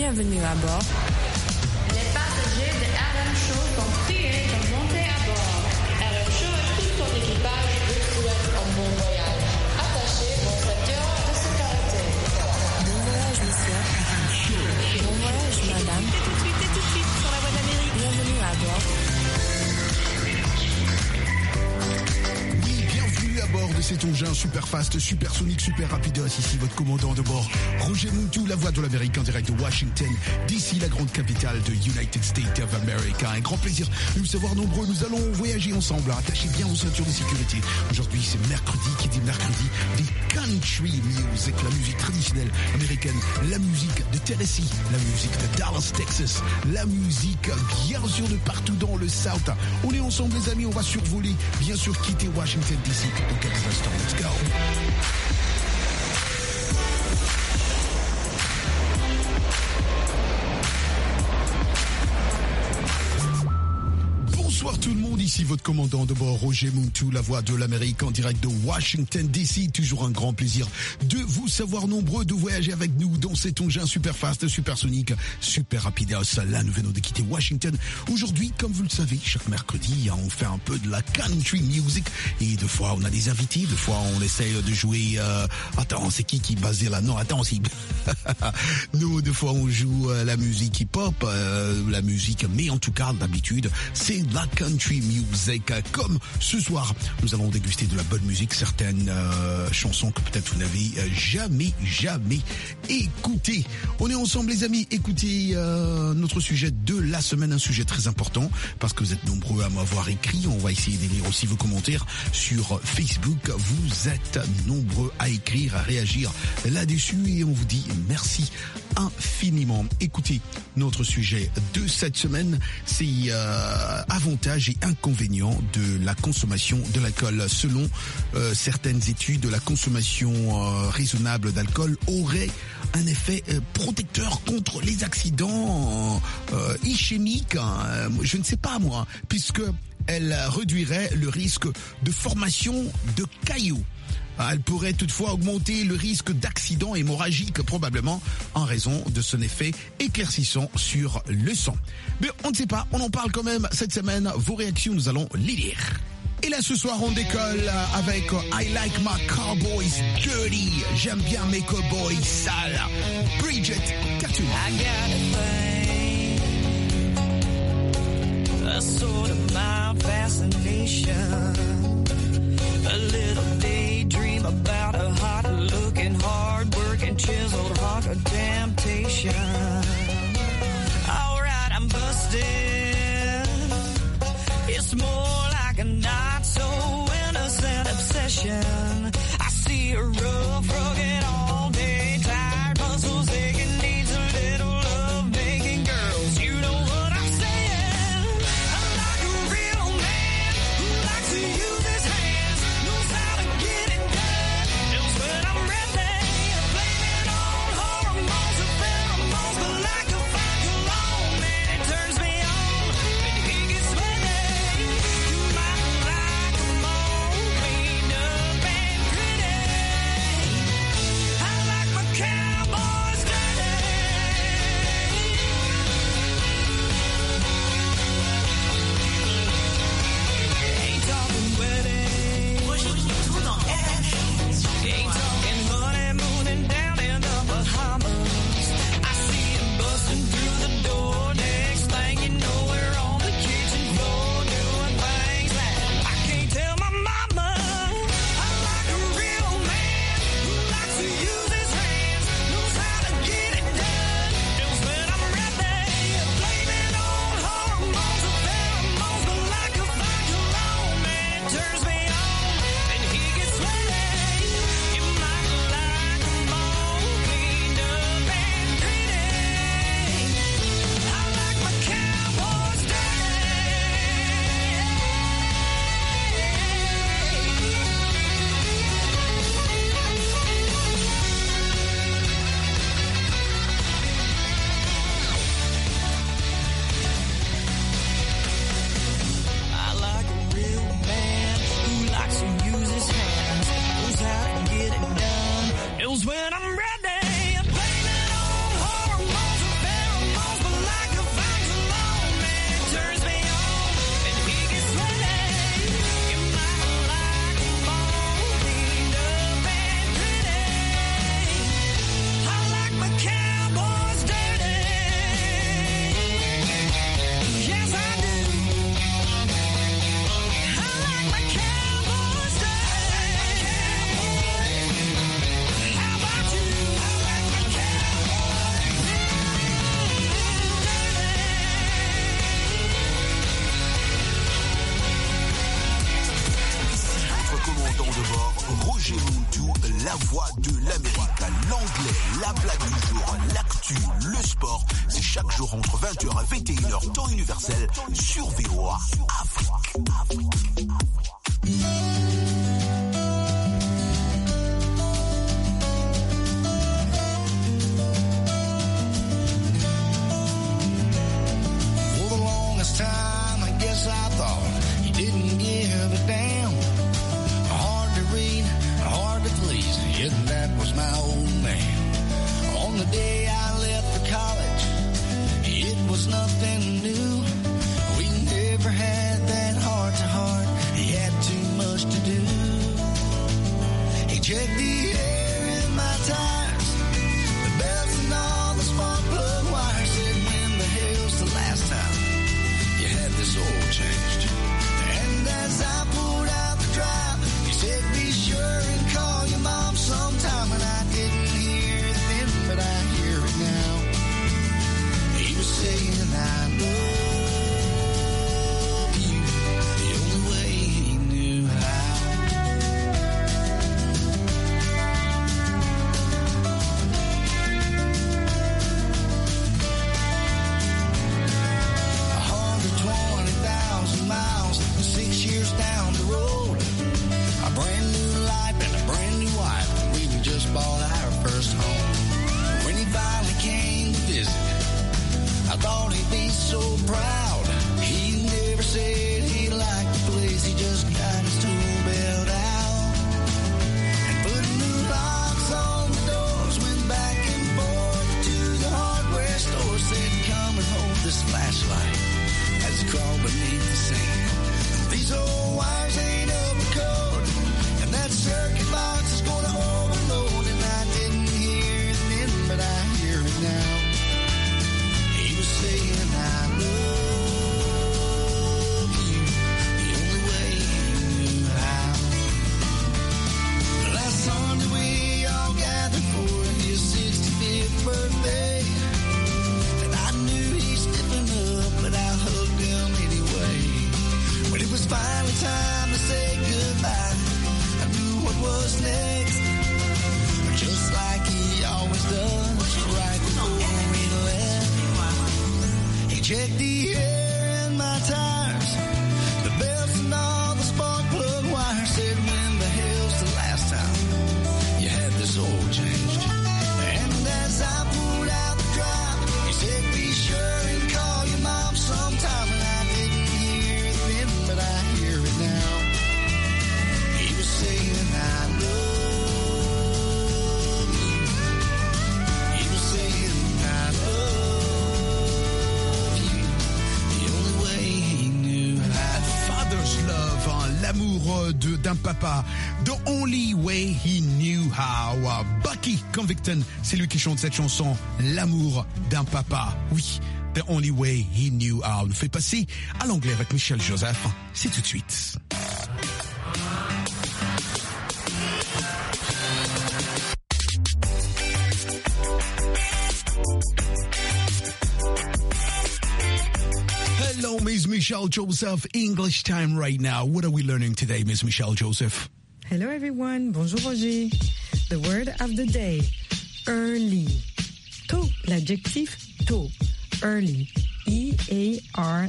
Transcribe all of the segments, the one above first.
Bienvenue à bord. Les passagers de RM Show sont priés de monter à bord. RM Show et tout son équipage vous souhaitent un bon voyage. Attachez vos ceintures de sécurité. Bon voyage, monsieur. Bon voyage, madame. Et tout de suite, sur la voie d'Amérique. Bienvenue à bord. À bord de cet engin super fast, super sonique, super rapidos. Ici votre commandant de bord, Roger Moutou, la voix de l'Amérique en direct de Washington, d'ici la grande capitale de United States of America. Un grand plaisir de vous savoir nombreux. Nous allons voyager ensemble. Attachez bien vos ceintures de sécurité. Aujourd'hui, c'est mercredi. Qui dit mercredi dit country music, la musique traditionnelle américaine, la musique de Tennessee, la musique de Dallas, Texas, la musique bien sûr de partout dans le South. On est ensemble les amis, on va survoler, bien sûr quitter Washington DC. Dans quelques instants, let's go. Bonsoir tout le monde, ici votre commandant de bord Roger Moutou, la voix de l'Amérique en direct de Washington DC. Toujours un grand plaisir de vous savoir nombreux, de voyager avec nous dans cet engin super fast, super sonique, super rapidos. Là, nous venons de quitter Washington. Aujourd'hui, comme vous le savez, chaque mercredi, on fait un peu de la country music et deux fois on a des invités, deux fois on essaye de jouer... Attends, c'est qui basait là? Non, attends, si... Nous, deux fois on joue la musique hip-hop, la musique, mais en tout cas, d'habitude, c'est la country music. Comme ce soir, nous allons déguster de la bonne musique, certaines chansons que peut-être vous n'avez jamais écoutées. On est ensemble les amis, écoutez notre sujet de la semaine, un sujet très important parce que vous êtes nombreux à m'avoir écrit. On va essayer de lire aussi vos commentaires sur Facebook. Vous êtes nombreux à écrire, à réagir là-dessus et on vous dit merci infiniment. Écoutez, notre sujet de cette semaine, c'est avantages et inconvénients de la consommation de l'alcool. Selon certaines études, la consommation raisonnable d'alcool aurait un effet protecteur contre les accidents ischémiques. Je ne sais pas moi, puisque elle réduirait le risque de formation de caillots. Elle pourrait toutefois augmenter le risque d'accident hémorragique, probablement en raison de son effet éclaircissant sur le sang. Mais on ne sait pas, on en parle quand même cette semaine. Vos réactions, nous allons les lire. Et là, ce soir, on décolle avec I Like My Cowboys Dirty. J'aime bien mes cowboys sales. Bridget Cartoon. I got a sort of mild fascination. A little daydream about a hot-looking, hard-working, chiseled hunk of temptation. All right, I'm busted. It's more like a not-so-innocent obsession. I see a rough, rugged, all-day, tired muscles aching, needs a little love-making girls. You know what I'm saying? I'm like a real man who likes to use Roger Muntu, la voix de l'Amérique. L'anglais, la blague du jour, l'actu, le sport, c'est chaque jour entre 20h et 21h, temps universel, sur VOA Afrique. For the longest time, I guess I thought he didn't give a damn. Hard to read, hard to please, yet that was my old man. On the day I left for college, it was nothing new. We never had that heart to heart. He had too much to do. He checked the air in my tires, the bells and all the spark plug wires. Said, when the hell's the last time you had this oil changed? And as I pulled out the drive, he said, be sure and call your mom sometime. And I didn't hear it then, but I hear it now. He was saying, I love you, the only way he knew how. $120,000 miles, 6 years down the road. A brand new life and a brand new wife. We just bought our first home. When he finally came to visit, I thought he'd be so proud. He never said he liked the place. He just got his tool belt out and put new locks on the doors. Went back and forth to the hardware store. Said, come and hold this flashlight as he crawled beneath the sand. These old wires ain't up to code, and that circuit box is gonna overload. And I didn't hear it then, but I hear it now. He was saying, I love you, the only way he knew how. Last Sunday we all gathered for his 65th birthday, and I knew he's stepping up, but I hugged him anyway. When it was finally time to say goodbye, I knew what was next, just like he always does, right before we left. He checked the air in my tires, the belts and all the spark plug wires. Said, when the hell's the last time you had this oil changed? And as I pulled out the drive, he said, be sure and call your mom sometime. And I didn't hear it then, but I hear it now. He was saying, I love you. He was saying, I love you, the only way he knew how. Father's Love, hein, l'amour d'un papa. The Only Way He Knew How. Bucky Convicton, c'est lui qui chante cette chanson, l'amour d'un papa. Oui, The Only Way He Knew How. Nous fait passer à l'anglais avec Michel Joseph. C'est tout de suite. Hello, Miss Michelle Joseph. English time right now. What are we learning today, Miss Michelle Joseph? Hello everyone, bonjour Roger. The word of the day, early. Tôt, l'adjectif tôt, early, E-A-R-L-Y.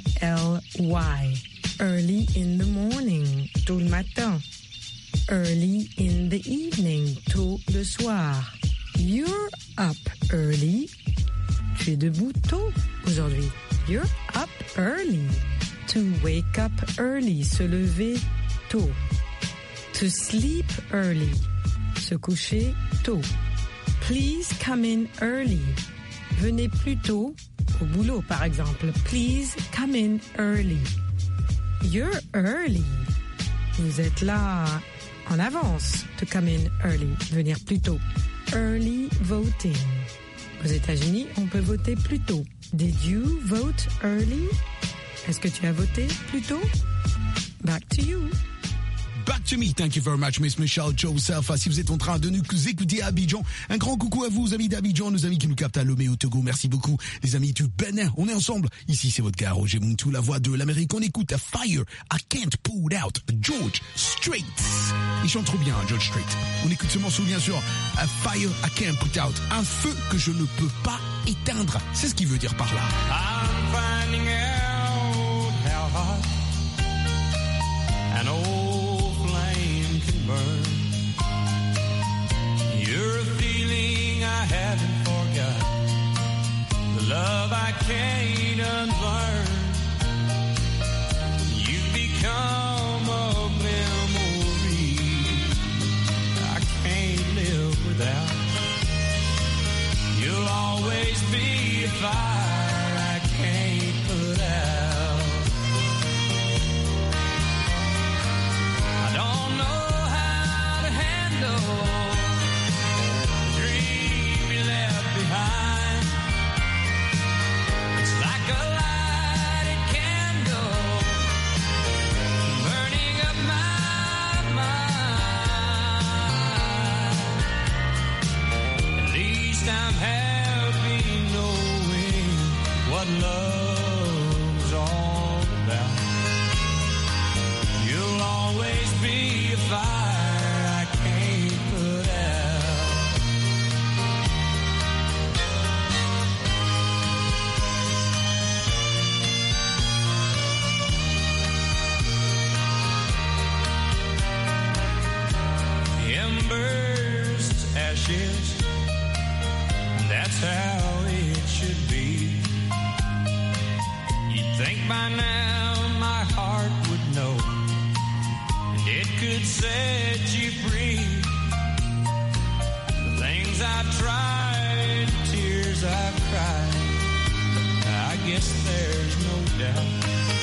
Early in the morning, tôt le matin. Early in the evening, tôt le soir. You're up early. Tu es debout tôt aujourd'hui. You're up early. To wake up early, se lever tôt. To sleep early, se coucher tôt. Please come in early. Venez plus tôt au boulot, par exemple. Please come in early. You're early. Vous êtes là en avance. To come in early, venir plus tôt. Early voting. Aux États-Unis, on peut voter plus tôt. Did you vote early? Est-ce que tu as voté plus tôt? Back to you. Back to me. Thank you very much, Miss Michelle Joseph. Si vous êtes en train de nous écouter à Abidjan, un grand coucou à vous, amis d'Abidjan, nos amis qui nous captent à Lomé au Togo. Merci beaucoup, les amis du Bénin. On est ensemble. Ici, c'est votre gars, Roger Muntu, la voix de l'Amérique. On écoute à Fire. I Can't Pull It Out. George Strait. Il chante trop bien, George Strait. On écoute ce morceau bien sûr, A Fire I Can't Put Out, un feu que je ne peux pas éteindre. C'est ce qu'il veut dire par là. I'm finding out how hot an old flame can burn. You're a feeling I haven't forgot, the love I can't unlearn. You've become a memory I can't live without. You'll always be a fire I can't put out. I don't know how to handle the dream you left behind. It's like a lighted candle burning up my mind. At least I'm happy knowing what love's all about. You'll always be a fire I can't put out. Embers to ashes, that's how it should be. You'd think by now my heart would know, and it could set you free. The things I've tried, the tears I've cried, I guess there's no doubt.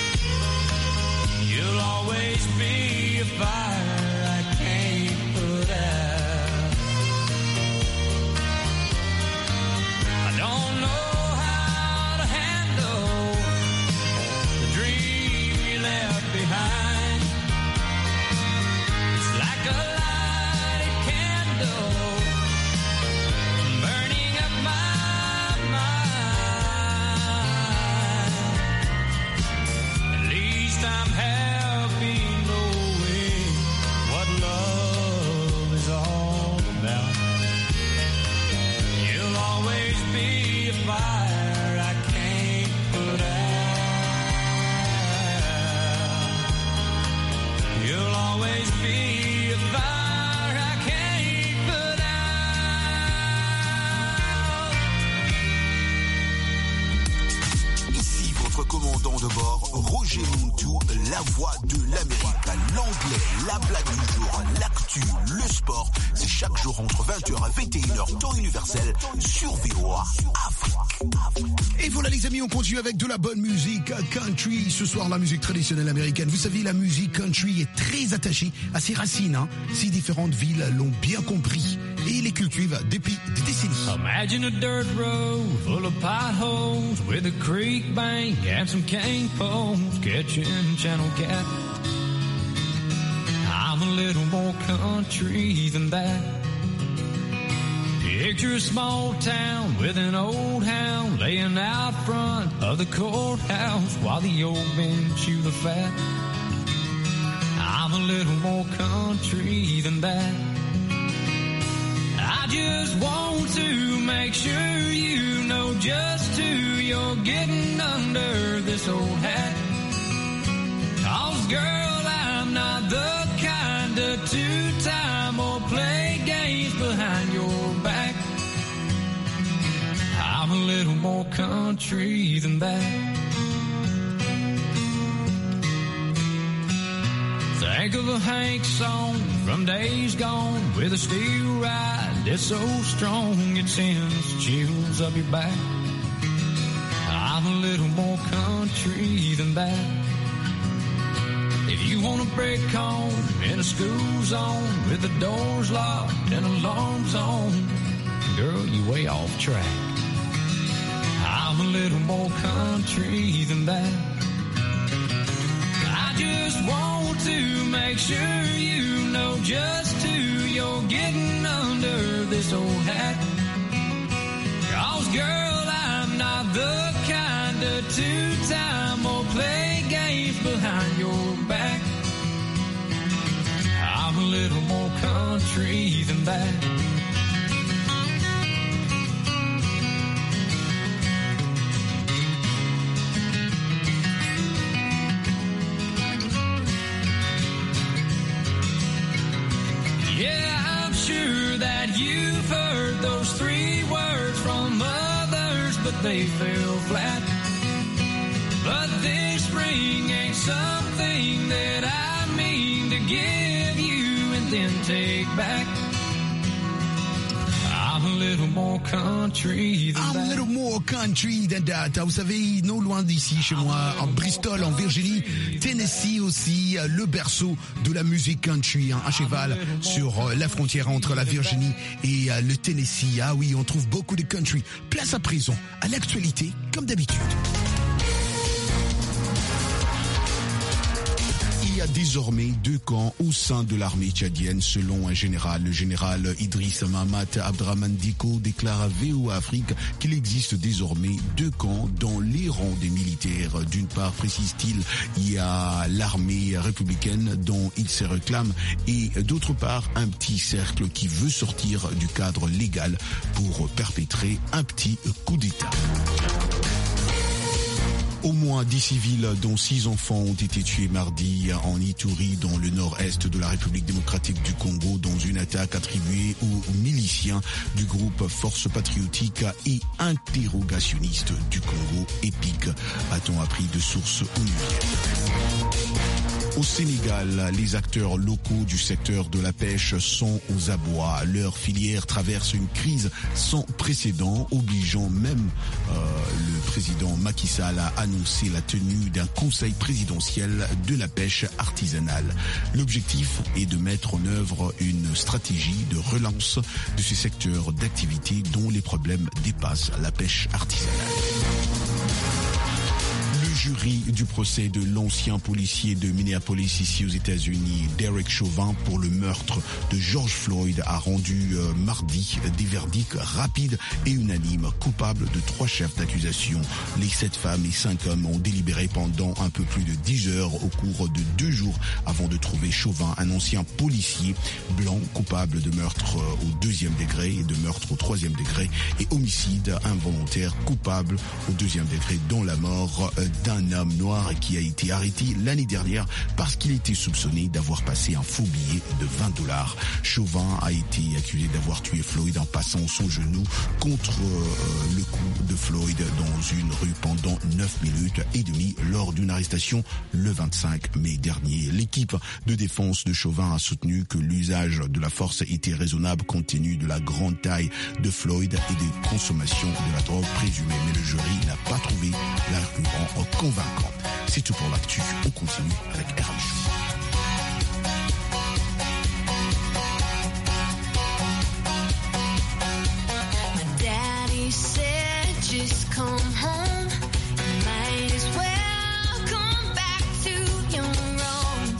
You'll always be a fire I can't put out. I don't know how to handle the dream you left behind. It's like a lighted candle burning up my mind. At least I'm happy knowing what love is all about. You'll always be a fire I can't put out. You'll always be a fire I can't put out. Ici votre commandant de bord, Roger Muntou, la voix de l'Amérique, l'anglais, la blague du jour, l'actu, le sport. C'est chaque jour entre 20h et 21h, temps universel, sur VOA Afrique. Et voilà les amis, on continue avec de la bonne musique country. Ce soir, la musique traditionnelle américaine. Vous savez, la musique country est très attachée à ses racines. Hein. Ces différentes villes l'ont bien compris et les cultivent depuis des décennies. Imagine a dirt road full of potholes with a creek bank and some cane poles catching channel cat. I'm a little more country than that. Picture a small town with an old hound laying out front of the courthouse while the old men chew the fat. I'm a little more country than that. I just want to make sure you know just who you're getting under this old hat. 'Cause girl, I'm not the kind of two-time or play games behind your back. I'm a little more country than that. Think of a Hank song from days gone with a steel ride that's so strong it sends chills up your back. I'm a little more country than that. If you want a break home in a school zone with the doors locked and alarms on, girl, you way off track. I'm a little more country than that. I just want to make sure you know just who you're getting under this old hat. 'Cause girl, I'm not the kind of two-time or play games behind your back. I'm a little more back. Yeah, I'm sure that you've heard those 3 words from others, but they fell flat. But this spring ain't something that I mean to give you and then take back. I'm a little more country than I'm a little more country than that. Vous savez, non loin d'ici, chez moi, en Bristol, en Virginie, Tennessee aussi, le berceau de la musique country, à cheval sur la frontière entre la Virginie et le Tennessee. Ah oui, on trouve beaucoup de country. Place à présent à l'actualité, comme d'habitude. Il y a désormais 2 camps au sein de l'armée tchadienne selon un général. Le général Idriss Mahamat Abdrahmane Dicko déclare à VOA Afrique qu'il existe désormais 2 camps dans les rangs des militaires. D'une part, précise-t-il, il y a l'armée républicaine dont il se réclame et d'autre part, un petit cercle qui veut sortir du cadre légal pour perpétrer un petit coup d'État. Au moins 10 civils, dont 6 enfants, ont été tués mardi en Ituri, dans le nord-est de la République démocratique du Congo, dans une attaque attribuée aux miliciens du groupe Force patriotique et interrogationniste du Congo, EPIC, a-t-on appris de sources onusiennes. Au Sénégal, les acteurs locaux du secteur de la pêche sont aux abois. Leur filière traverse une crise sans précédent, obligeant même le président Macky Sall à annoncer la tenue d'un conseil présidentiel de la pêche artisanale. L'objectif est de mettre en œuvre une stratégie de relance de ce secteur d'activité dont les problèmes dépassent la pêche artisanale. Le jury du procès de l'ancien policier de Minneapolis ici aux États-Unis, Derek Chauvin, pour le meurtre de George Floyd a rendu mardi des verdicts rapides et unanimes, coupables de 3 chefs d'accusation. Les 7 femmes et 5 hommes ont délibéré pendant un peu plus de 10 heures au cours de 2 jours avant de trouver Chauvin, un ancien policier blanc coupable de meurtre au 2e degré et de meurtre au 3e degré et homicide involontaire coupable au 2e degré, dont la mort d'un homme noir qui a été arrêté l'année dernière parce qu'il était soupçonné d'avoir passé un faux billet de $20. Chauvin a été accusé d'avoir tué Floyd en passant son genou contre le cou de Floyd dans une rue pendant 9 minutes et demie lors d'une arrestation le 25 mai dernier. L'équipe de défense de Chauvin a soutenu que l'usage de la force était raisonnable compte tenu de la grande taille de Floyd et des consommations de la drogue présumée, mais le jury n'a pas trouvé l'argument convaincant. C'est tout pour l'actu. On continue avec RM Show. My daddy said just come home. You might as well come back to your own.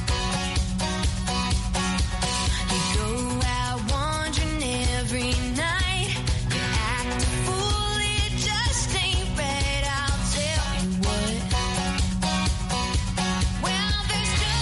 You go out wandering every night. You act a fool, it just ain't right. I'll tell you what. Well, there's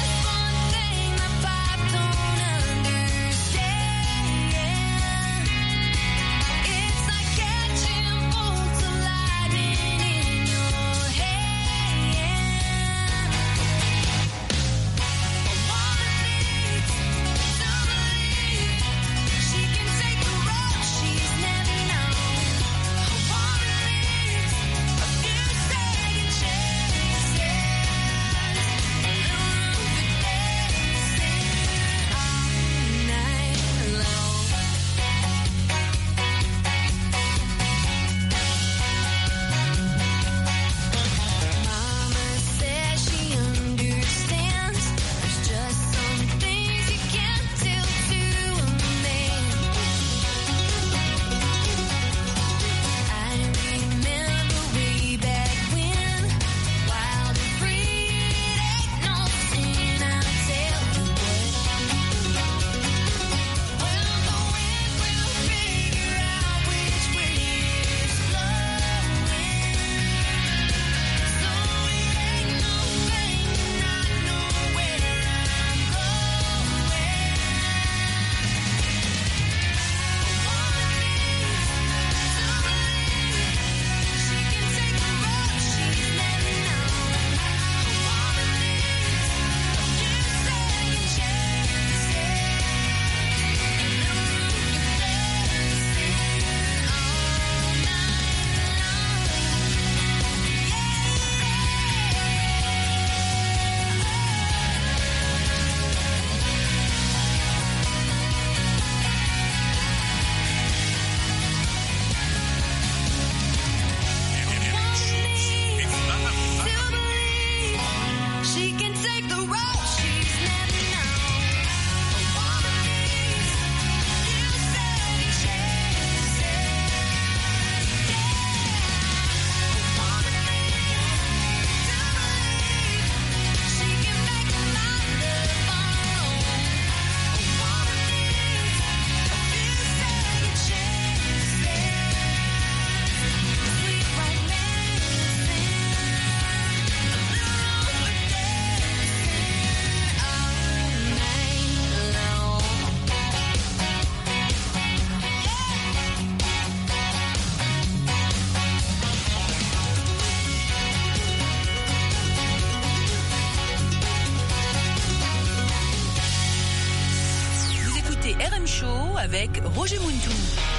RM Show avec Roger Muntou.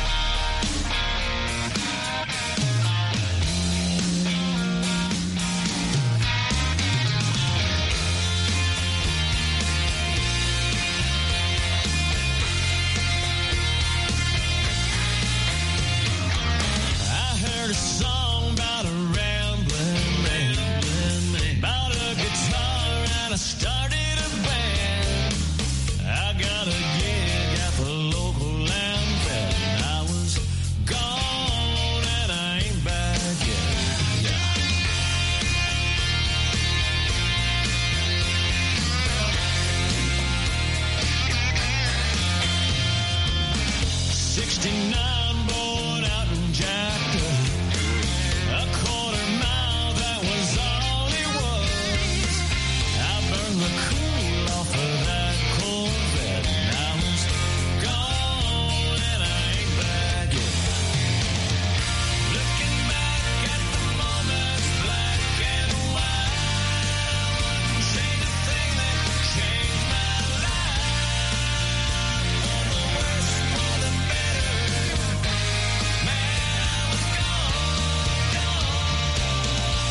A song about a rambling man, about a guitar and I started a band. I got a gig at the local land fair. I was gone and I ain't back yet. Yeah. 69 born out in Jackson. A quarter mile, that was all it was. I burned the cool off of that Corvette. And I was gone and I ain't back yet. Looking back at the moments, black and white, I wouldn't change a thing that changed my life. For the worse, for the better. Man, I was gone, gone.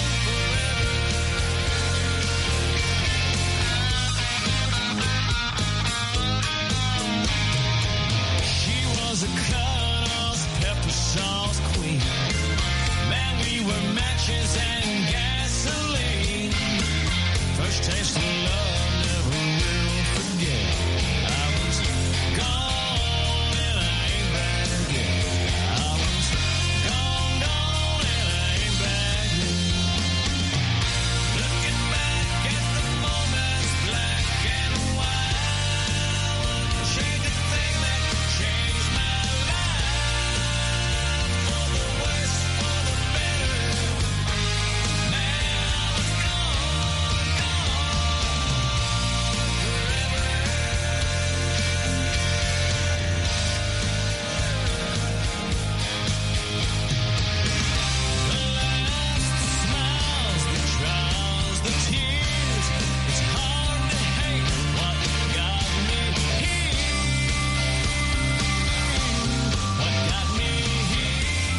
She was a cut-off pepper sauce queen. Man, we were matches and gasoline. First taste of love, never will forget. I was gone and I ain't back yet. I was gone, gone and I ain't back yet. Looking back at the moments, black and white, I wouldn't change a thing that changed my life. For the worse, for the better. Man, I was gone, gone forever. The laughs, the smiles, the trials, the tears. It's hard to hate what got me here. What got me here?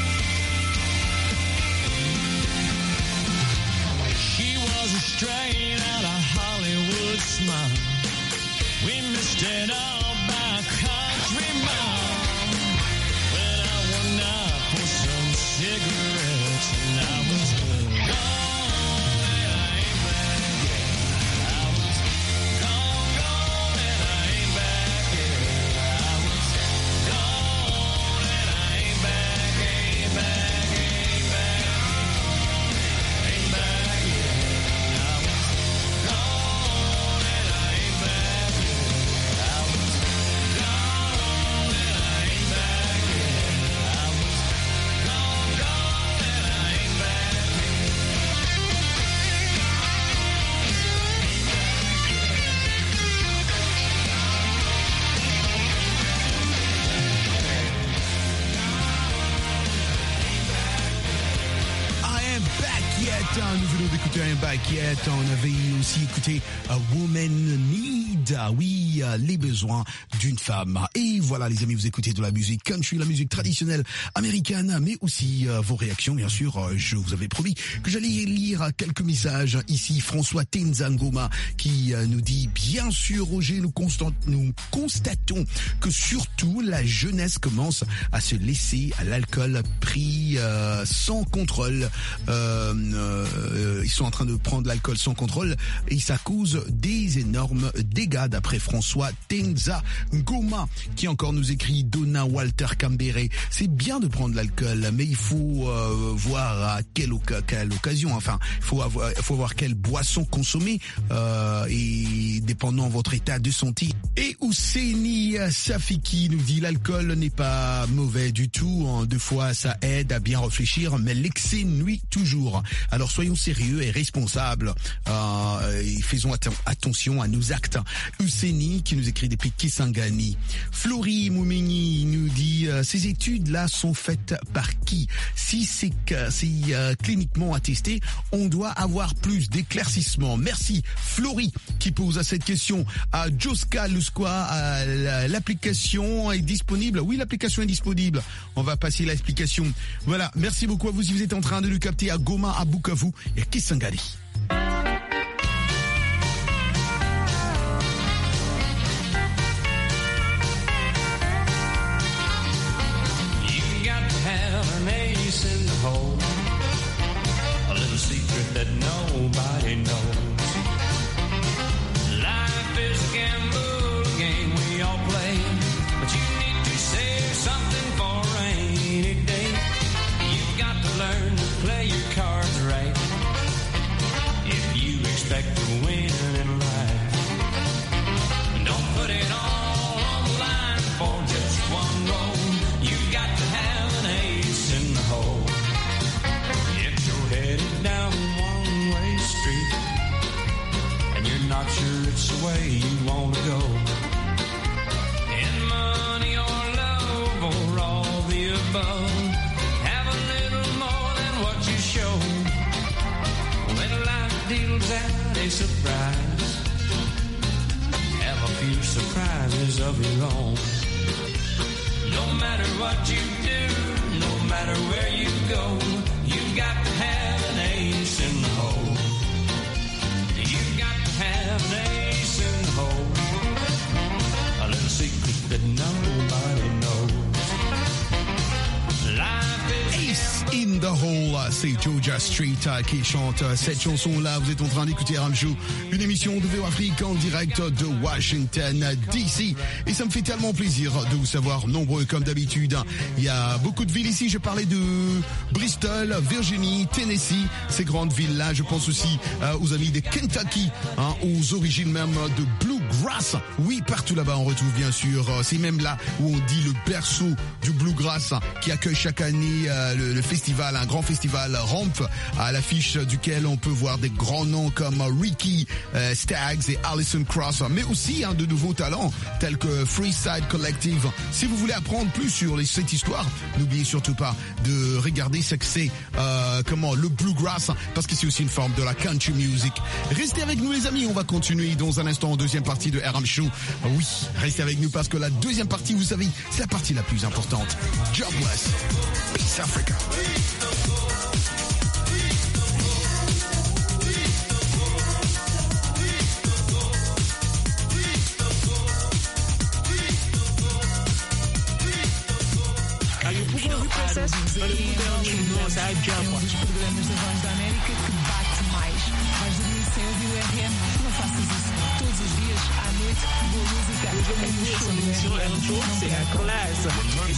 She was a straight out of Hollywood smile. We missed it all by a country mile. Went out one night for some cigarettes and I was gone and I ain't back yet. I was gone, gone and I ain't back yet. I was gone and I ain't back, ain't back, ain't back, ain't back yet. I was gone and I ain't back yet. I was gone and I ain't back yet. I was gone, gone and I ain't back yet. I am back yet. Nous venons d'écouter un back yet. On avait aussi écouté Woman Need. Oui, les besoins d'une femme. Et voilà, les amis, vous écoutez de la musique country, la musique traditionnelle américaine, mais aussi vos réactions, bien sûr. Je vous avais promis que j'allais lire quelques messages. Ici, François Tenzangoma qui nous dit, bien sûr, Roger, nous constatons que surtout la jeunesse commence à se laisser à l'alcool pris sans contrôle. Ils sont en train de prendre l'alcool sans contrôle et ça cause des énormes dégâts, d'après François Tenzangoma, qui encore nous écrit Donna Walter Cambéré. C'est bien de prendre l'alcool, mais il faut voir à quelle occasion. Enfin, il faut voir quelle boisson consommer et dépendant de votre état de santé. Et Ousseini Safiki nous dit, l'alcool n'est pas mauvais du tout. Deux fois, ça aide à bien réfléchir, mais l'excès nuit toujours. Alors soyons sérieux et responsables. Et faisons attention à nos actes. Useni qui nous écrit depuis Kisangani. Florie Moumeni nous dit ces études-là sont faites par qui? Si c'est cliniquement attesté, on doit avoir plus d'éclaircissements. Merci Florie qui pose cette question. À Joska Lusqua, l'application est disponible. Oui, l'application est disponible. On va passer l'explication. Voilà, merci beaucoup à vous si vous êtes en train de nous capter à Goma, à Bukavu et à Kisangani. In the hole, a little secret that nobody knows. Life is a gamble, a game we all play, but you need to save something for a rainy day. You've got to learn to play your cards right if you expect to win in life. Don't put it all on the line for just one roll. You've got to have an ace in the hole. If you're headed down a one-way street and you're not sure it's the way you want to go, in money or love or all the above, have a little more than what you show. When life deals out a surprise, have a few surprises of your own. No matter what you do, no matter where you go, you've got to have an ace in the hole. You've got to have an ace in the hole. A little secret that nobody knows. Life is Ace in the Hole, c'est Georgia Street qui chante cette chanson-là. Vous êtes en train d'écouter RM Show, une émission de VO Afrique en direct de Washington DC. Et ça me fait tellement plaisir de vous savoir nombreux comme d'habitude. Il y a beaucoup de villes ici. Je parlais de Bristol, Virginie, Tennessee, ces grandes villes-là. Je pense aussi aux amis de Kentucky, aux origines même de Bluegrass. Oui, partout là-bas, on retrouve bien sûr. C'est même là où on dit le berceau du Bluegrass qui accueille chaque année le festival, un grand festival Ramp, à l'affiche duquel on peut voir des grands noms comme Ricky Staggs et Alison Cross, mais aussi de nouveaux talents tels que Freeside Collective. Si vous voulez apprendre plus sur cette histoire, n'oubliez surtout pas de regarder ce que c'est le Bluegrass, parce que c'est aussi une forme de la country music. Restez avec nous les amis, on va continuer dans un instant en deuxième partie de RM Show. Oui, restez avec nous parce que la deuxième partie, vous savez, c'est la partie la plus importante. Jobless, Peace Africa. Um dos programas da Voz da América que bate mais. Vais dormir sem ouvir o RM? Não faças isso. Todos os dias, à noite, boa música. É um show, c'est la classe.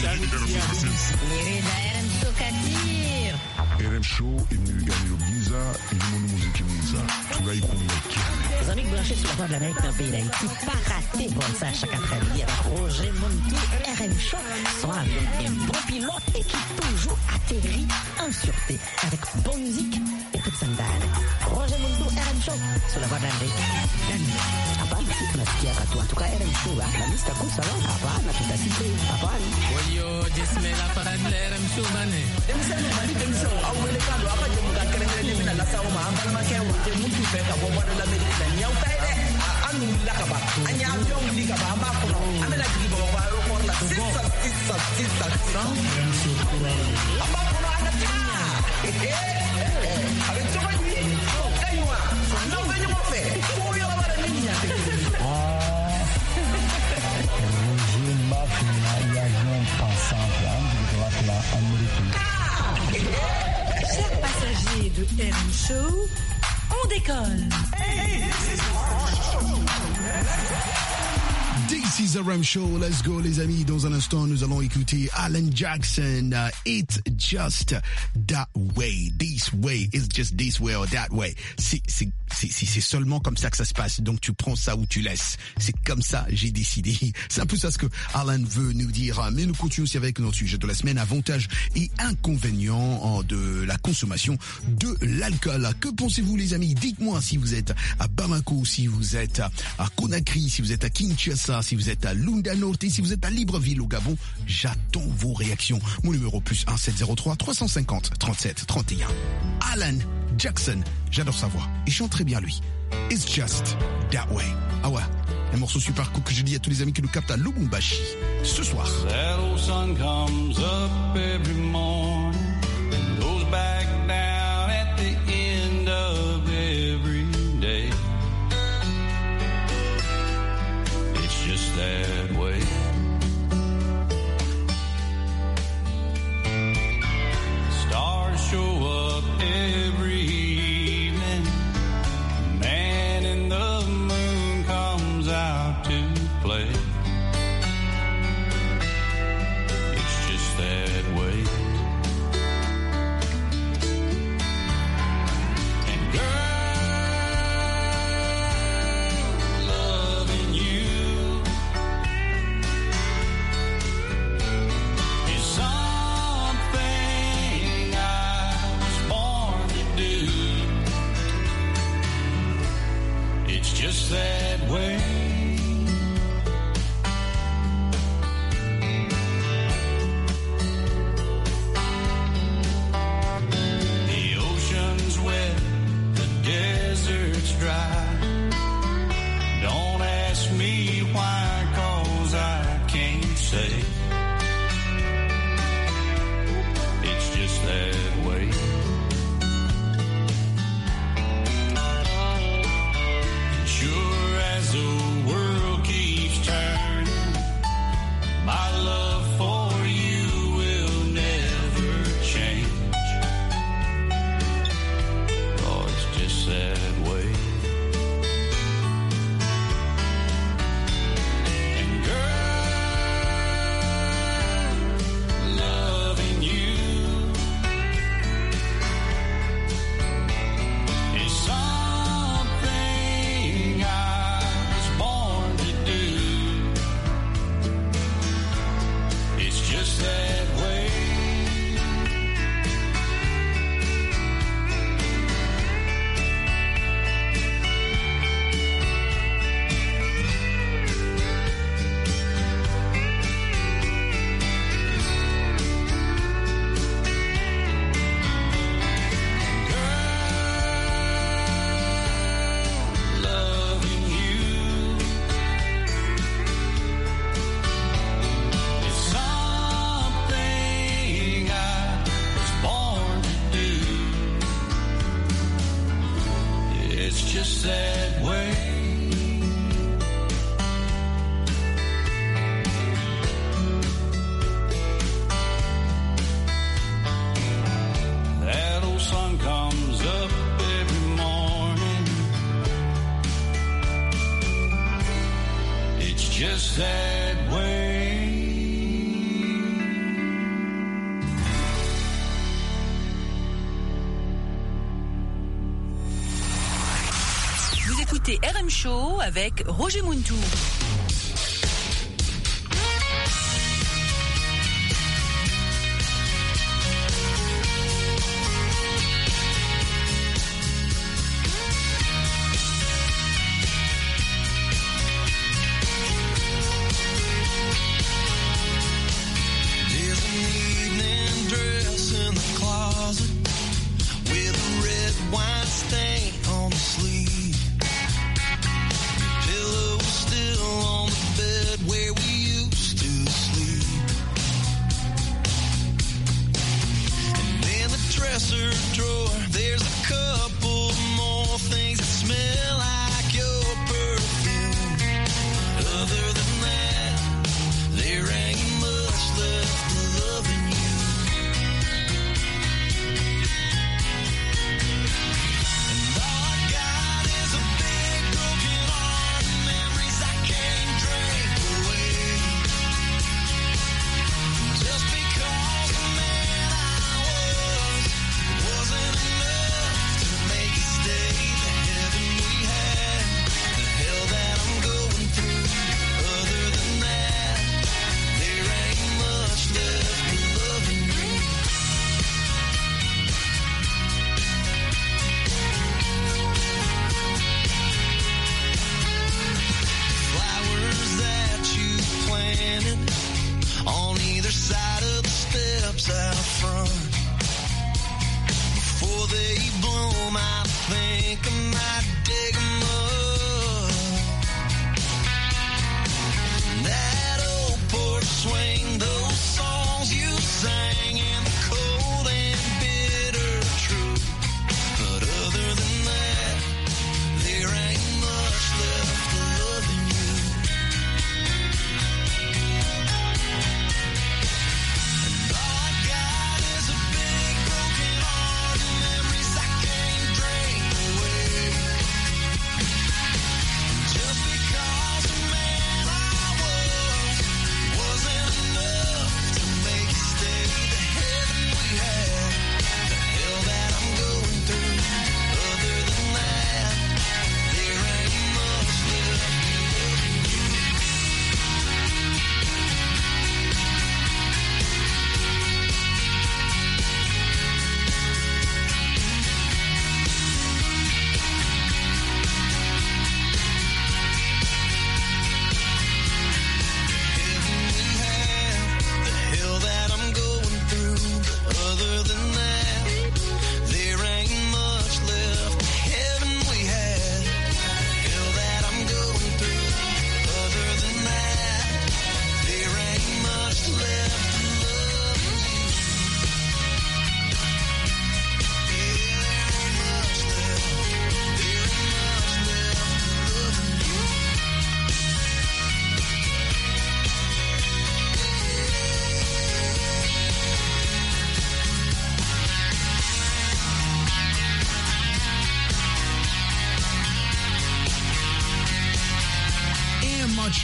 RM Show est venu gagner le Giza et le monde musique Giza. Tout là, il connaît. Les amis branchés sur la Voix de l'Amérique dans le pays d'Haïti, pas raté pour ça chaque après-midi avec Roger Montou, RM Show, sont avec un bon pilote et qui toujours atterrit en sûreté avec bonne musique et toute sandale. Roger Montou, RM Show, sur la Voix de l'Amérique. Hapana, si tunasikia watu. En tout cas, RM Show, la lista kusa la. Hapana, tutasikia. Hapana. Wayo, jismela parade la RM Show, bane. Chers passagers de RM Show, on décolle. This is the RM Show. Let's go, les amis. Dans un instant, nous allons écouter Alan Jackson. It's just that way. This way. It's just this way or that way. C'est seulement comme ça que ça se passe. Donc, tu prends ça ou tu laisses. C'est comme ça, j'ai décidé. C'est un peu ça ce que Alan veut nous dire. Mais nous continuons aussi avec notre sujet de la semaine. Avantages et inconvénients de la consommation de l'alcool. Que pensez-vous, les amis? Dites-moi si vous êtes à Bamako, si vous êtes à Conakry, si vous êtes à Kinshasa, si vous êtes à Lunda Norte, si vous êtes à Libreville au Gabon. J'attends vos réactions. Mon numéro +1 703 350 37 31. Alan Jackson, j'adore sa voix. Il chante très bien lui. It's just that way. Ah ouais, un morceau super cool que je dis à tous les amis qui nous captent à Lubumbashi ce soir. That old sun comes up every morning and goes back down at the end of every day. It's just that way. Stars show up every evening. Man in the moon comes out to play. It's just that way. And girl, loving you is something I was born to do. It's just that way. The ocean's wet, the desert's dry. Don't ask me why, 'cause I can't say. It's just that way. Sure as the world keeps turning, my love for you will never change. Oh, it's just that way. And girl, loving you is something I was born to do. It's just that way. Loving you is something I was born to do. It's just that way. That old sun comes up every morning. It's just that way. Vous écoutez RM Show avec Roger Muntou. There's an evening dress in the closet with a red wine stain on the sleeve. Your pillow's still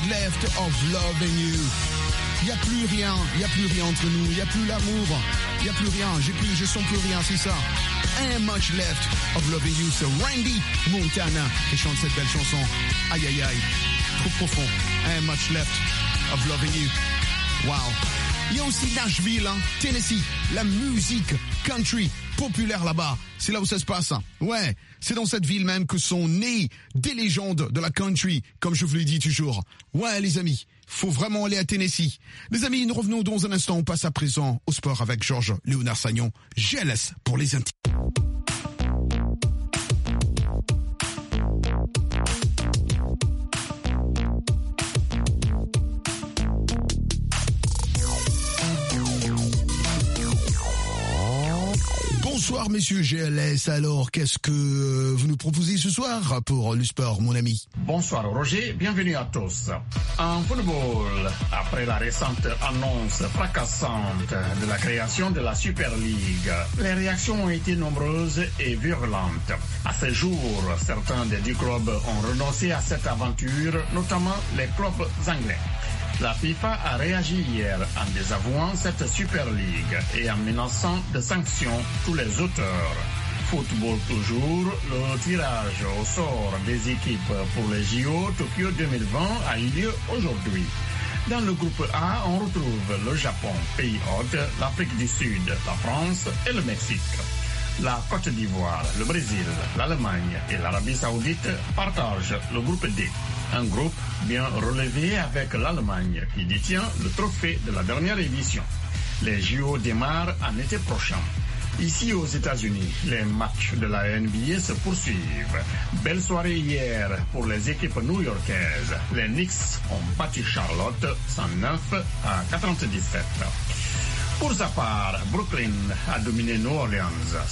left of loving you. Il n'y a plus rien entre nous, il n'y a plus l'amour, il n'y a plus rien, je sens plus rien, c'est ça. And much left of loving you, c'est Randy Montana qui chante cette belle chanson. Aïe aïe aïe, trop profond. And much left of loving you. Wow. Il y a aussi Nashville, hein, Tennessee, la musique country populaire là-bas. C'est là où ça se passe. Ouais, c'est dans cette ville même que sont nées des légendes de la country, comme je vous l'ai dit toujours. Ouais, les amis, faut vraiment aller à Tennessee. Les amis, nous revenons dans un instant. On passe à présent au sport avec Georges Léonard Sagnon. Jealous pour les intimes. Bonsoir messieurs GLS, alors qu'est-ce que vous nous proposez ce soir pour le sport mon ami? Bonsoir Roger, bienvenue à tous. En football, après la récente annonce fracassante de la création de la Super League, les réactions ont été nombreuses et virulentes. À ce jour, certains des 10 clubs ont renoncé à cette aventure, notamment les clubs anglais. La FIFA a réagi hier en désavouant cette Super League et en menaçant de sanctions tous les auteurs. Football toujours, le tirage au sort des équipes pour les JO Tokyo 2020 a eu lieu aujourd'hui. Dans le groupe A, on retrouve le Japon, pays hôte, l'Afrique du Sud, la France et le Mexique. La Côte d'Ivoire, le Brésil, l'Allemagne et l'Arabie Saoudite partagent le groupe D. Un groupe bien relevé avec l'Allemagne qui détient le trophée de la dernière édition. Les JO démarrent en été prochain. Ici aux États-Unis, les matchs de la NBA se poursuivent. Belle soirée hier pour les équipes new-yorkaises. Les Knicks ont battu Charlotte 109 à 97. Pour sa part, Brooklyn a dominé New Orleans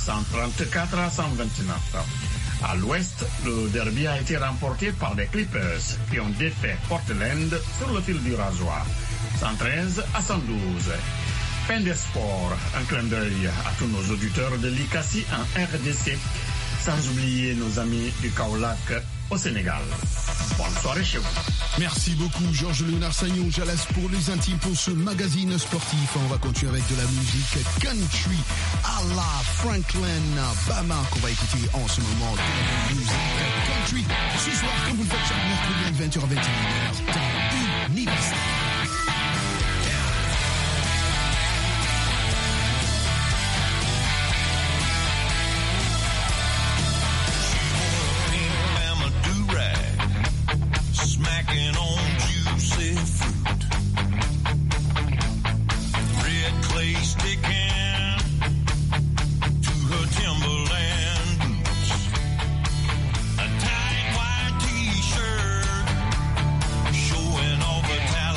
134 à 129. À l'ouest, le derby a été remporté par les Clippers qui ont défait Portland sur le fil du rasoir 113 à 112. Fin des sports, un clin d'œil à tous nos auditeurs de l'ICACI en RDC, sans oublier nos amis du Kaolack au Sénégal. Bonne soirée chez vous. Merci beaucoup Georges Léonard Sagnon, Jalas pour les intimes pour ce magazine sportif. On va continuer avec de la musique country à la Franklin Bama qu'on va écouter en ce moment. De la musique country ce soir, comme vous le faites chaque mercredi 20h à 21h dans Universal. Smacking on juicy fruit, red clay sticking to her Timberland boots, a tight white t-shirt showing off her talent.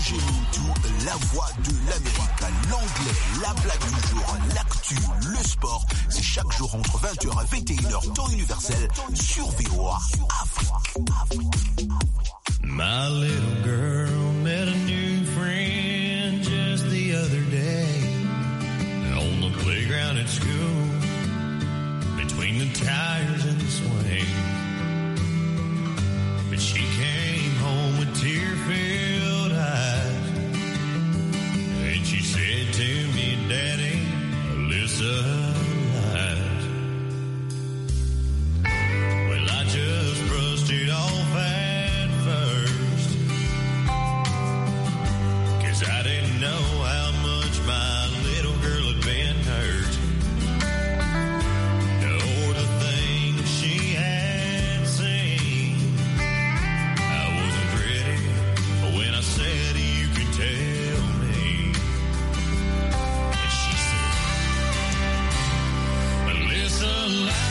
Roger Montou, la voix de l'Amérique, l'anglais, la blague du jour, l'actu, le sport. C'est chaque jour entre 20h et 21h, temps universel, sur VOA Afrique. My little girl met a new friend just the other day on the playground at school, between the tires and the swing. But she came home with tear-filled eyes, and she said to me, Daddy, Alyssa lies. Well, I just brushed it off at first, 'cause I didn't know how much my little girl had been hurt, or the things she had seen. I wasn't ready when I said you could tell me. And she said, Alyssa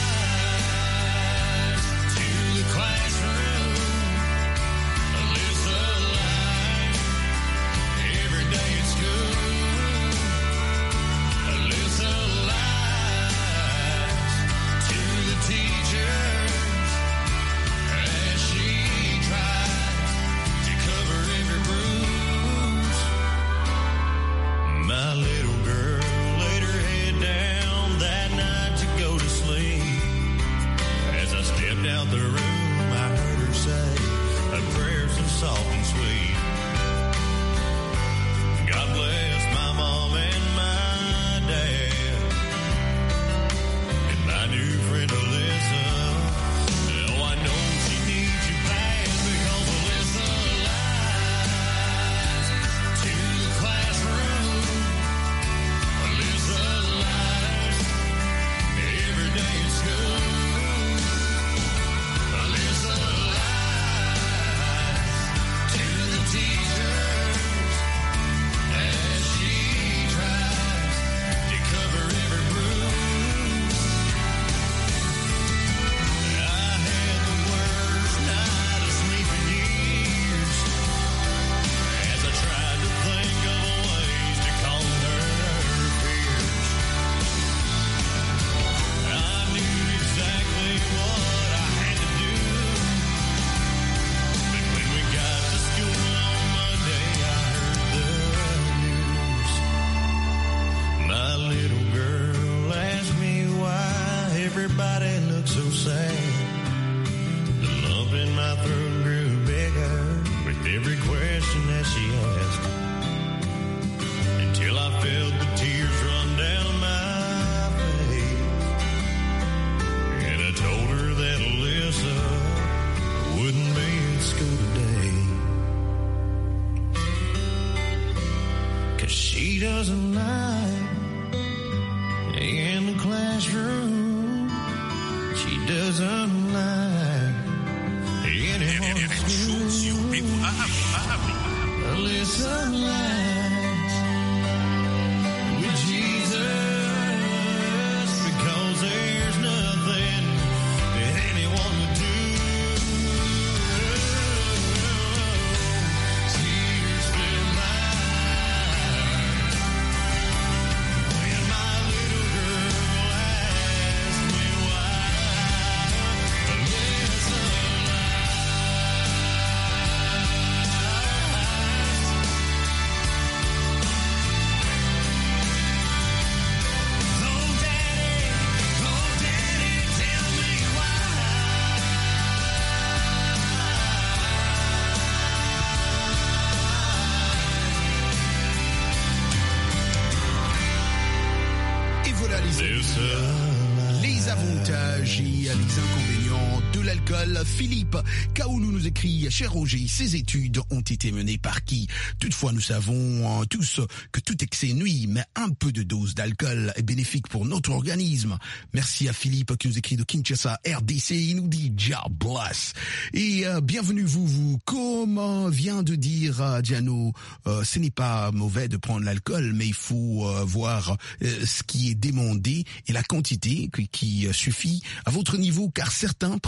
lies to the classroom. Alyssa lies every day at school. Alyssa lies to the teachers as she tries to cover every bruise. My little girl laid her head down that night to go to sleep. As I stepped out the room, I heard her say a prayer so soft and sweet. God bless my mom and my dad and my new friend Alyssa. Oh, I know she needs you bad, because Alyssa lies to the classroom. Alyssa lies every day at school. Alyssa lies to the teachers as she tries to cover every bruise. I had the worst night of sleep in years, as I tried to think of ways to calm her fears. I knew exactly what I had to do, but when we got to school on Monday, I heard the news. My little girl asked me why everybody looked so sad. The lump in my throat grew bigger with every question that she asked, until I felt the tears run down my face. And I told her that Alyssa wouldn't be at school today, 'cause she doesn't lie in the classroom. She doesn't lie anyone at school. Alyssa lies with Jesus, because there's nothing that anyone would do. Tears fill my eyes when my little girl asks me why. Alyssa les avantages et les inconvénients de l'alcool. Philippe Kaoulou nous écrit: cher Roger, ces études ont été menées par qui? Toutefois, nous savons tous que tout excès nuit, mais un peu de dose d'alcool est bénéfique pour notre organisme. Merci à Philippe qui nous écrit de Kinshasa, RDC. Il nous dit God bless. Et bienvenue vous. Comme vient de dire Diano, ce n'est pas mauvais de prendre l'alcool, mais il faut voir ce qui est demandé et la quantité qui suffit à votre niveau, car certains prennent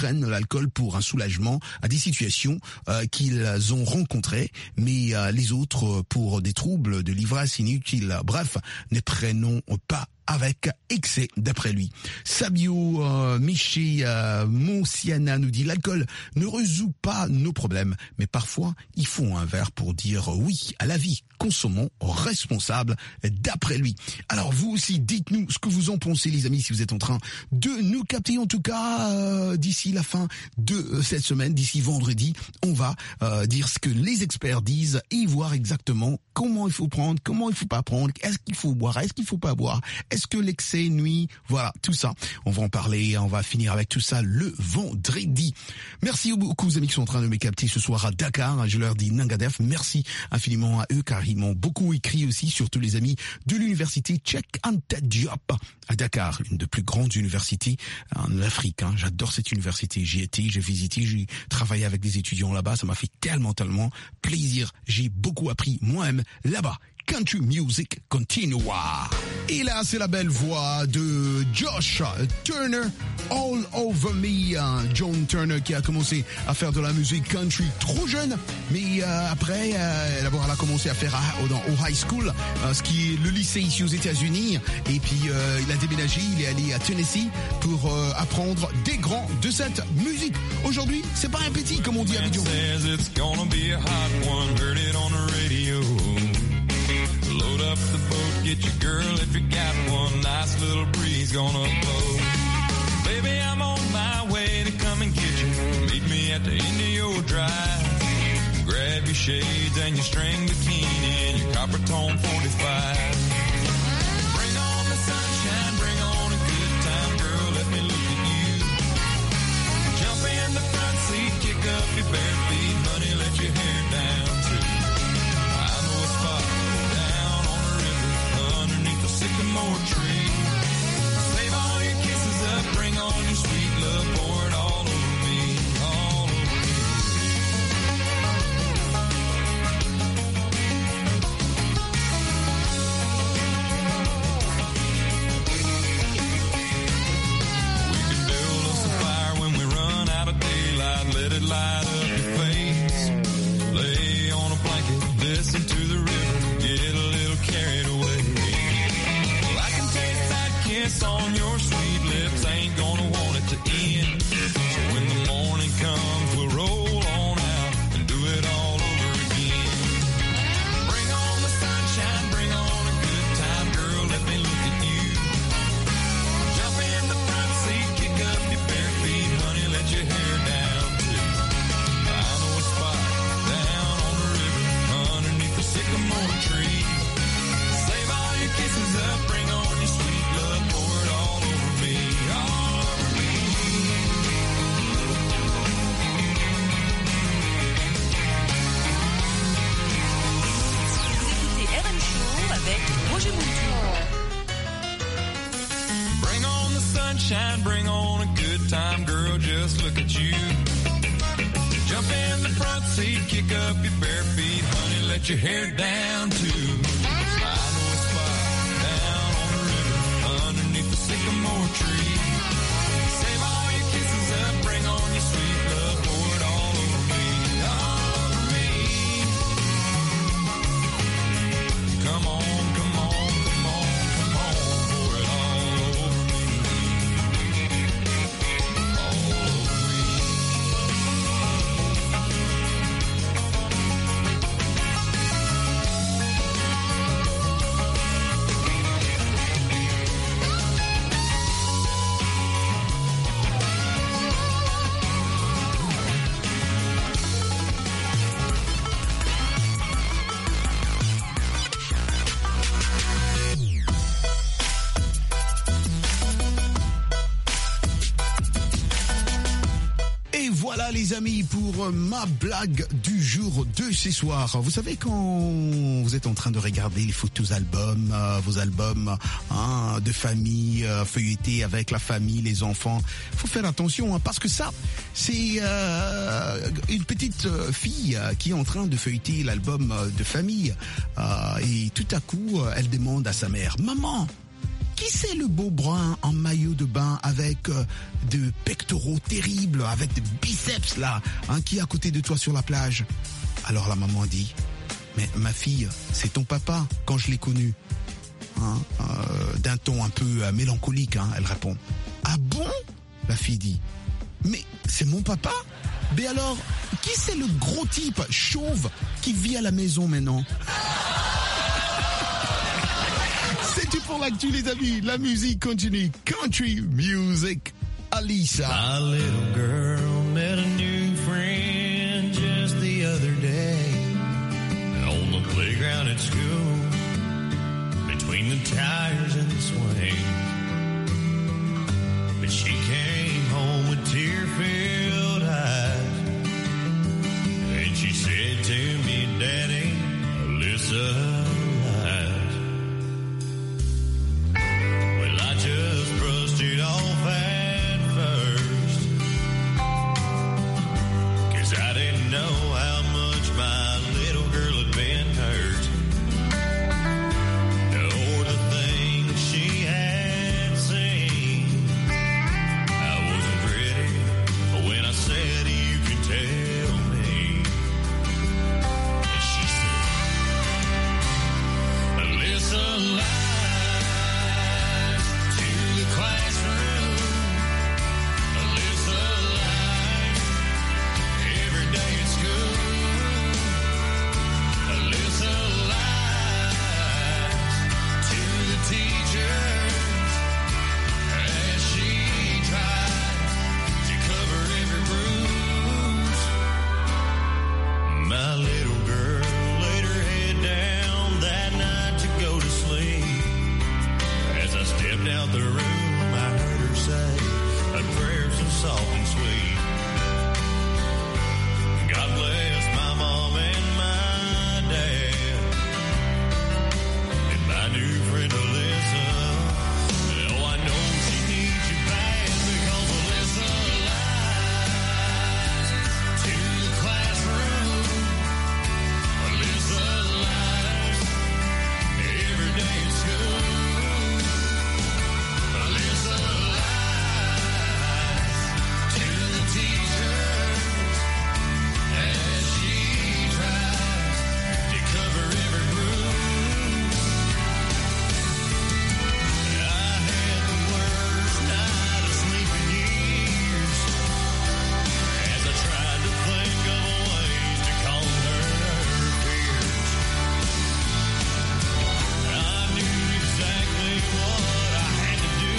prennent l'alcool pour un soulagement à des situations qu'ils ont rencontrées, mais les autres pour des troubles de l'ivresse inutile. Bref, ne prenons pas avec excès, d'après lui. Sabio Miché Monsiana nous dit: l'alcool ne résout pas nos problèmes, mais parfois il faut un verre pour dire oui à la vie. Consommons responsable, d'après lui. Alors vous aussi, dites-nous ce que vous en pensez, les amis, si vous êtes en train de nous capter. En tout cas, d'ici la fin de cette semaine, d'ici vendredi, on va dire ce que les experts disent et voir exactement comment il faut prendre, comment il faut pas prendre, est-ce qu'il faut boire, est-ce qu'il faut pas boire, est-ce que l'excès nuit, voilà, tout ça. On va en parler, on va finir avec tout ça le vendredi. Merci beaucoup aux amis qui sont en train de me capter ce soir à Dakar. Je leur dis Nangadef, merci infiniment à eux car ils m'ont beaucoup écrit aussi, surtout les amis de l'université Cheikh Anta Diop à Dakar, une des plus grandes universités en Afrique. J'adore cette université, j'y étais, j'ai visité, j'ai travaillé avec des étudiants là-bas, ça m'a fait tellement plaisir. J'ai beaucoup appris moi-même là-bas. Country Music Continua. Et là, c'est la belle voix de Josh Turner, All Over Me. John Turner qui a commencé à faire de la musique country trop jeune, mais après, d'abord, elle a commencé à faire au high school, ce qui est le lycée ici aux États-Unis. Et puis, il a déménagé, il est allé à Tennessee pour apprendre des grands de cette musique. Aujourd'hui, c'est pas un petit, comme on dit à Abidjan. Load up the boat, get your girl if you got one. Nice little breeze gonna blow. Baby, I'm on my way to come and get you. Meet me at the end of your drive. Grab your shades and your string bikini and your copper tone 45. Bring on the sunshine, bring on a good time, girl, let me look at you. Jump in the front seat, kick up your bare feet, honey, let your hair down too. I know a spot down on the river underneath the sycamore tree. Save all your kisses up, bring on your sweet love, pour it all over me, all over me. We can build us a fire when we run out of daylight, let it light up your face. Lay on a blanket, listen to the river, get a little carried away. Well, I can taste that kiss on your sweet lips, ain't gonna want it to end. So when the morning comes, we'll roll on out and do it all over again. Bring on the sunshine, bring on a good time, girl, let me look at you. Jump in the front seat, kick up your bare feet, honey, let your hair down too. I know a spot down on the river underneath the sycamore tree. Save all your kisses up, bring on your sweet love, pour it all over me, all over me. Vous écoutez RM Show avec Roger Montour. Bring on the sunshine, bring on a good time, girl, just look at you. Jump in the front seat, kick up your bare feet, honey, let your hair down too. I know a spot down on the river underneath the sycamore tree. Save all your kisses up, bring on your sweet love, pour it all over me, all over me. Come on, come on, come on, come on, pour it all over me, all over me. Et voilà les amis pour ma blague du jour de ce soir. Vous savez quand vous êtes en train de regarder les photos albums, vos albums de famille, feuilletés avec la famille, les enfants, faut faire attention parce que ça c'est une petite fille qui est en train de feuilleter l'album de famille et tout à coup elle demande à sa mère: maman, qui c'est le beau brun en maillot de bain avec de pectoraux terribles, avec des biceps là, hein, qui est à côté de toi sur la plage? Alors la maman dit, mais ma fille, c'est ton papa quand je l'ai connu. Hein, d'un ton un peu mélancolique, hein, elle répond. Ah bon? La fille dit. Mais c'est mon papa? Mais alors, qui c'est le gros type chauve qui vit à la maison maintenant? C'est tout pour l'actu les amis, la musique continue. Country music, Alisa. My little girl met a new friend just the other day on the playground at school, between the tires and the swing. But she came home with tear-filled eyes, and she said to me, Daddy, Alyssa lies. Well, I just brushed it off at first, 'cause I didn't know how much my little girl had been hurt. Or the things she had seen. I wasn't ready when I said you can tell me. And she said, Alyssa lies to the classroom. Alyssa lies every day at school. Alyssa lies to the teachers as she tries to cover every bruise. My little girl laid her head down that night to go to sleep. As I stepped out the room, I heard her say a prayer so soft and sweet. God bless my mom and my dad and my new friend Alyssa. Oh, I know she needs you bad because Alyssa lies to the classroom. Alyssa lies every day at school. Alyssa lies to the teachers as she tries to cover every bruise. I had the worst night of sleep in years as I tried to think of ways to calm her fears. I knew exactly what I had to do,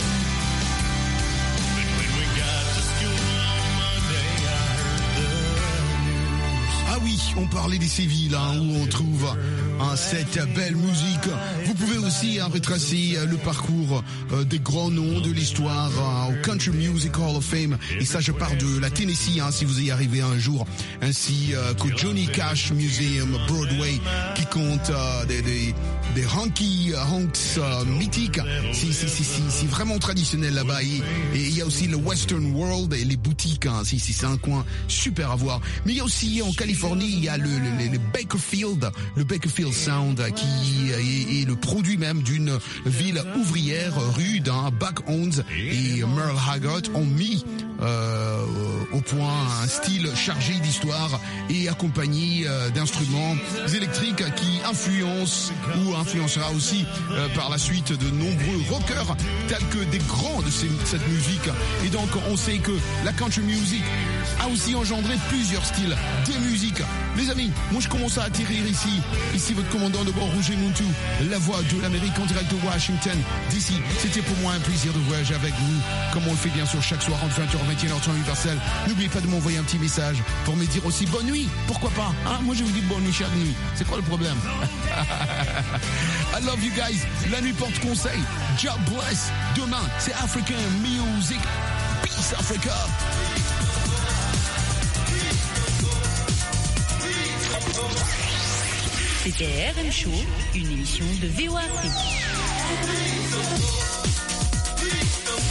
but when we got to school on Monday, I heard the news. Ah oui, on parlait des Sévilles, hein, où on trouve cette belle musique. Vous pouvez aussi retracer le parcours des grands noms de l'histoire au Country Music Hall of Fame. Et ça, je parle de la Tennessee, hein, si vous y arrivez un jour, ainsi qu'au Johnny Cash Museum Broadway, qui compte des honks mythiques. C'est vraiment traditionnel là-bas. Et il y a aussi le Western World et les boutiques. Hein, c'est un coin super à voir. Mais il y a aussi en Californie, il y a le Bakersfield Sound, qui est le produit même d'une ville ouvrière rude. Hein. Buck Owens et Merle Haggard ont mis au point un style chargé d'histoire et accompagné d'instruments électriques qui influencent ou influencera aussi par la suite de nombreux rockers tels que des grands de cette musique. Et donc on sait que la country music a aussi engendré plusieurs styles de musique. Les amis, moi je commence à atterrir ici votre commandant de bord Roger Muntu, la voix de l'Amérique en direct de Washington DC. C'était pour moi un plaisir de voyager avec vous, comme on le fait bien sûr chaque soir entre 20h et 21h temps universel. N'oubliez pas de m'envoyer un petit message pour me dire aussi bonne nuit, pourquoi pas, hein? Moi je vous dis bonne nuit chaque nuit, c'est quoi le problème? I love you guys, la nuit porte conseil, God bless. Demain c'est African Music, Peace Africa. C'était RM Show, une émission de VOA Afrique.